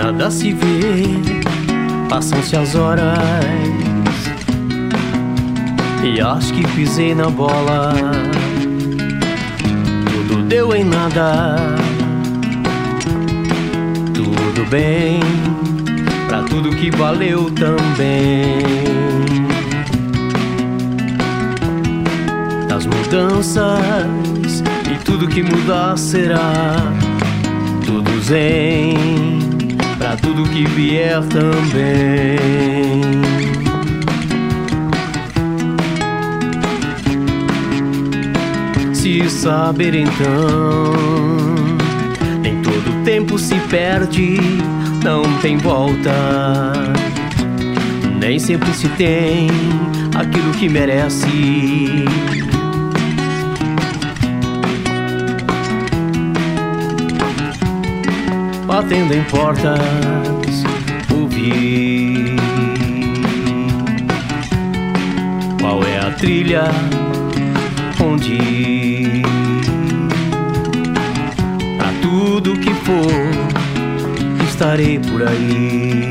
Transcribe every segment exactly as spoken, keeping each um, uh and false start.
nada se vê, passam-se as horas e acho que pisei na bola. Tudo deu em nada, tudo bem, pra tudo que valeu também. Das mudanças e tudo que mudar será tudo zen, pra tudo que vier também. Se saber então, nem todo tempo se perde, não tem volta. Nem sempre se tem aquilo que merece. Batendo em portas, ouvir qual é a trilha, onde ir. Pra tudo que for, estarei por aí.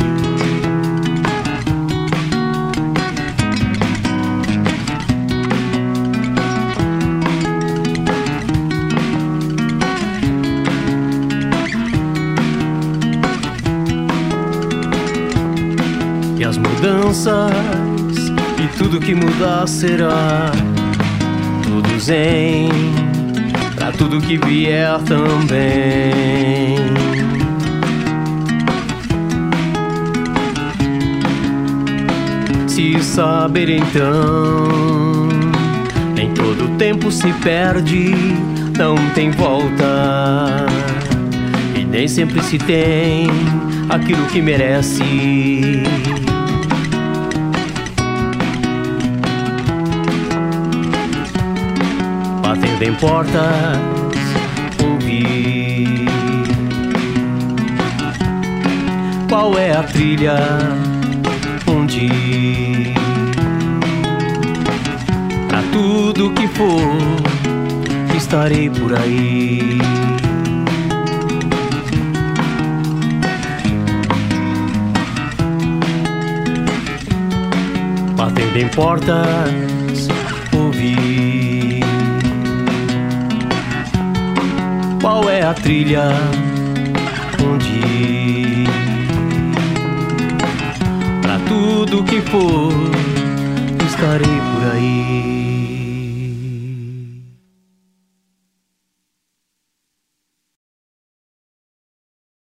E as mudanças e tudo que mudar será tudo zen, pra tudo que vier também. Se saber então, nem todo tempo se perde, não tem volta. E nem sempre se tem aquilo que merece. Batendo em portas, ouvir qual é a trilha, onde ir. Pra tudo que for, estarei por aí. Batendo em portas, ouvir qual é a trilha, onde ir. Pra tudo que for, estarei por aí.